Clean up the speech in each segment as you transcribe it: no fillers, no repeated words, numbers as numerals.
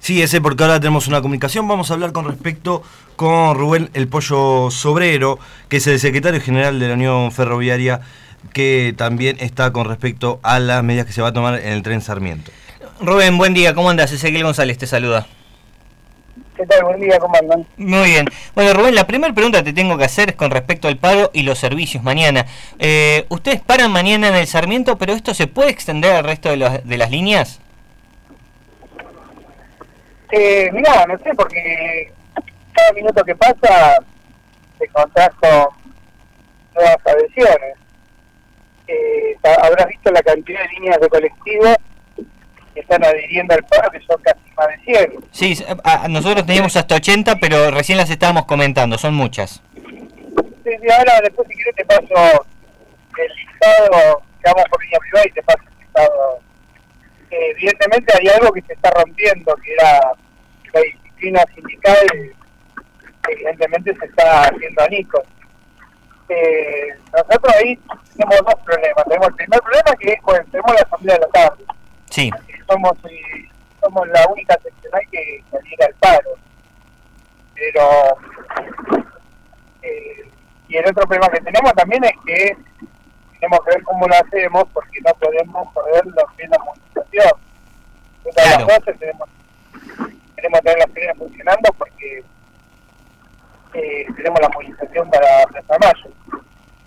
Sí, ese, porque ahora tenemos una comunicación. Vamos a hablar con respecto con Rubén El Pollo Sobrero, que es el secretario general de la Unión Ferroviaria, que también está con respecto a las medidas que se va a tomar en el tren Sarmiento. Rubén, buen día, ¿cómo andás? Ezequiel González te saluda. ¿Qué tal? Buen día, ¿cómo andan? Muy bien. Bueno, Rubén, la primera pregunta que te tengo que hacer es con respecto al paro y los servicios mañana. Ustedes paran mañana en el Sarmiento, pero ¿esto se puede extender al resto de las líneas? Mirá, no sé, porque cada minuto que pasa te encontrás con nuevas adhesiones. Habrás visto la cantidad de líneas de colectivos que están adhiriendo al paro, que son casi más de 100. Sí, nosotros teníamos hasta 80, pero recién las estábamos comentando, son muchas. Sí, ahora después si querés te paso el listado, que vamos por línea privada y te paso el listado. Evidentemente hay algo que se está rompiendo, que era la disciplina sindical, evidentemente se está haciendo anicos. Nosotros ahí tenemos dos problemas. Tenemos el primer problema, que es tenemos la asamblea de la tarde. Sí. Somos la única seccional que adhiere al paro. Pero y el otro problema que tenemos también es que tenemos que ver cómo lo hacemos, porque no podemos perder lo que es la movilización. Entonces, claro. Las cosas queremos tener las ferias funcionando porque tenemos la movilización para Plaza Mayo.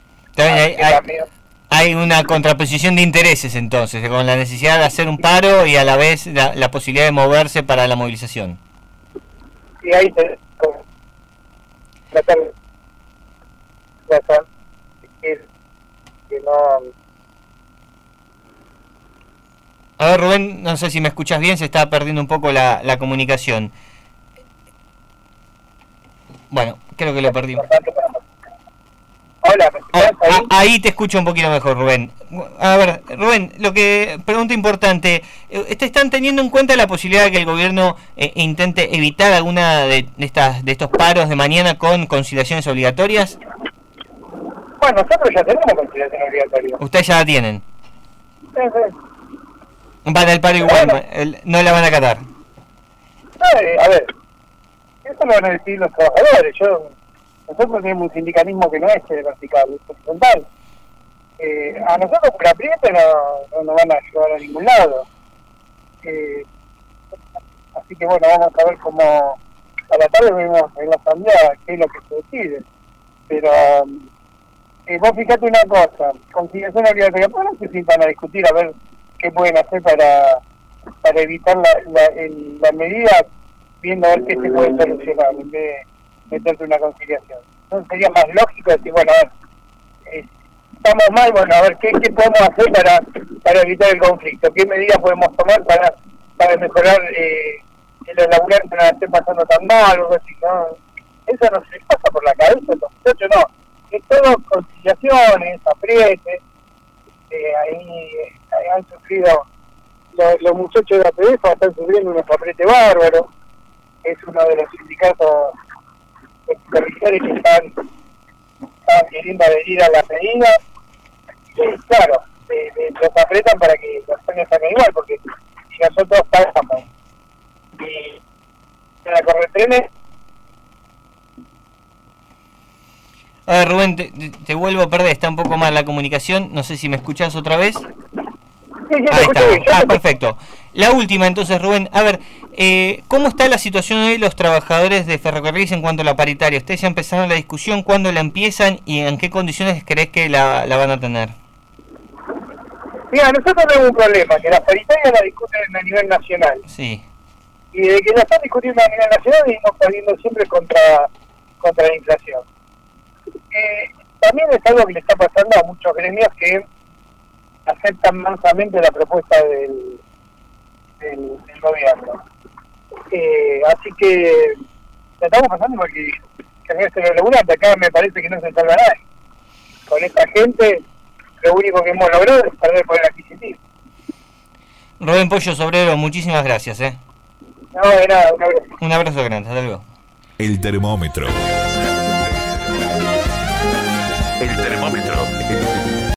Hay una contraposición de intereses entonces, con la necesidad de hacer un paro y a la vez la posibilidad de moverse para la movilización. Y ahí se tratar que no. A ver, Rubén, no sé si me escuchas bien, se está perdiendo un poco la comunicación. Bueno, creo que lo perdimos. Hola, ¿me escuchás ahí? Ahí te escucho un poquito mejor, Rubén. A ver, Rubén, pregunta importante. ¿Están teniendo en cuenta la posibilidad de que el gobierno intente evitar alguna de estos paros de mañana con conciliaciones obligatorias? Bueno, nosotros ya tenemos conciliación obligatoria. Ustedes ya la tienen. Sí. Van al paro igual, bueno, no la van a acatar. A ver, eso lo van a decir los trabajadores. Nosotros tenemos un sindicalismo que no es vertical, es horizontal. A nosotros por apriete no nos van a llevar a ningún lado. Así que bueno, vamos a ver cómo a la tarde vemos en la asamblea qué es lo que se decide. Pero vos fijate una cosa, conciliación obligatoria, ¿por qué no se van a discutir a ver qué pueden hacer para evitar la medida, viendo a ver qué se puede solucionar en vez de meterse una conciliación? Entonces sería más lógico decir, bueno, a ver, estamos mal, bueno, a ver qué podemos hacer para evitar el conflicto, qué medidas podemos tomar para mejorar que los laburantes no la estén pasando tan mal, algo así, ¿no? Eso no se les pasa por la cabeza a los muchachos, no, es todo conciliaciones, apriete. Ahí han sufrido los muchachos de APF, están sufriendo unos apretes bárbaros. Es uno de los sindicatos supervisores que están queriendo adherir a la medida. Y claro, los apretan para que los años salgan igual, porque si nosotros pagamos y para correr trenes. A ver, Rubén, te vuelvo a perder, está un poco mal la comunicación, no sé si me escuchás otra vez. Sí, Ahí está. Perfecto. La última entonces, Rubén, a ver, ¿cómo está la situación hoy de los trabajadores de ferrocarriles en cuanto a la paritaria? Ustedes ya empezaron la discusión, ¿cuándo la empiezan y en qué condiciones crees que la van a tener? Mira, nosotros tenemos un problema, que la paritaria la discuten a nivel nacional. Sí. Y de que la están discutiendo a nivel nacional, venimos perdiendo siempre contra la inflación. También es algo que le está pasando a muchos gremios que aceptan mansamente la propuesta del gobierno. Así que la estamos pasando porque el resto de los laburantes acá me parece que no se salva nadie. Con esta gente lo único que hemos logrado es perder el poder adquisitivo. Rubén Pollo Sobrero, muchísimas gracias. No, de nada, un abrazo. Un abrazo grande, hasta luego. El termómetro. El termómetro.